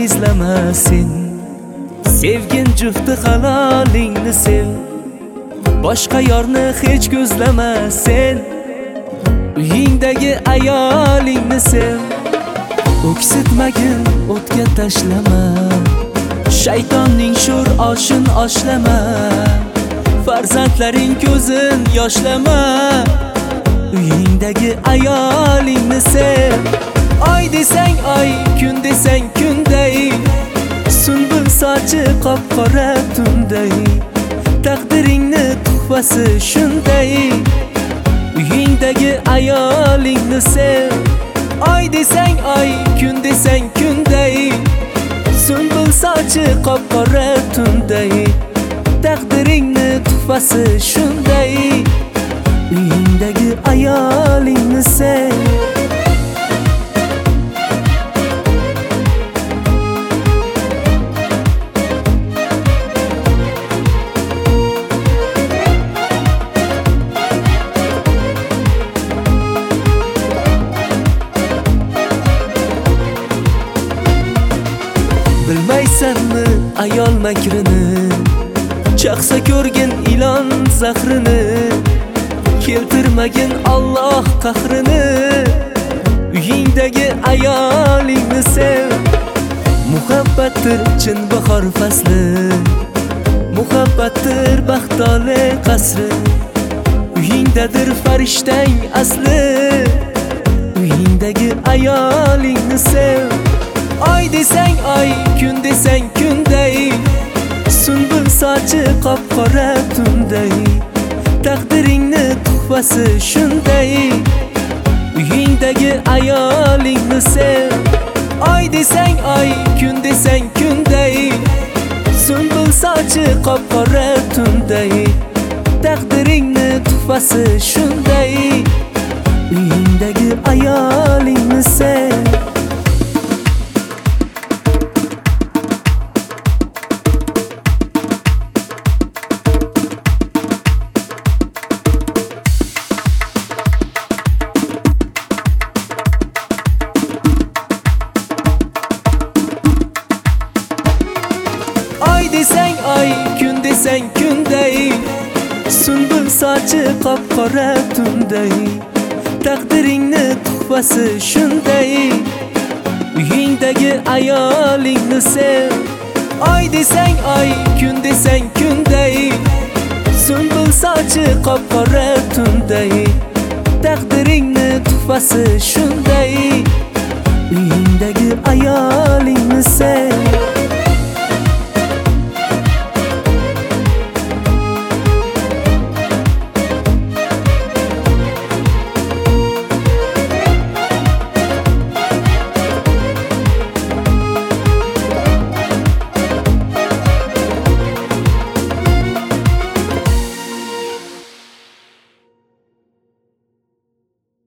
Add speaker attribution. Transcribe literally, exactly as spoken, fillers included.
Speaker 1: izlama sen. Sevgin jufti halolingni sev, boshqa yorni hech ko'zlama sen. Uyingdagi ayolingni sev, o'ksitmagin o'tga tashlama. Shaytonning sho'r oshin oshlama, farzandlaring ko'zin yoshlama. Uyingdagi ayolingni sev. Oy desang oy, kun desang kunday, sunbul sochi qop-qora tunday. Taqdiringni tuhfasi shunday. Uyingdagi ayolingni sev. Oy desang oy, kun desang kunday, sunbul sochi qop-qora tunday. Taqdiringni tuhfasi shunday. Uyingdagi ayolingni sev. Bilmaysanmi ayol makrini, chaqsa ko'rgin ilon zahrini. Keltirmagin Alloh qahrini. Uyingdagi ayolingni sev. Muhabbatdir chin bahor fasli, muhabbatdir baxtli qasri. Uyingdadir farishtang asli. Uyingdagi ayolingni sev. Oy desang oy, kun desang kunday, sunbul sochi qop-qora tunday. Taqdiringni tuhfasi shunday. Uyingdagi ayolingni sev. Oy desang oy, kun desang kunday, sunbul sochi qop-qora tunday. Taqdiringni tuhfasi shunday. Uyingdagi ayolingni sev. Oy desang oy, kun desang kunday, sunbul sochi qop-qora tunday. Taqdiringni tuhfasi shunday. Uyingdagi ayolingni sev. Oy desang oy, kun desang kunday, sunbul sochi qop-qora tunday. Taqdiringni tuhfasi shunday.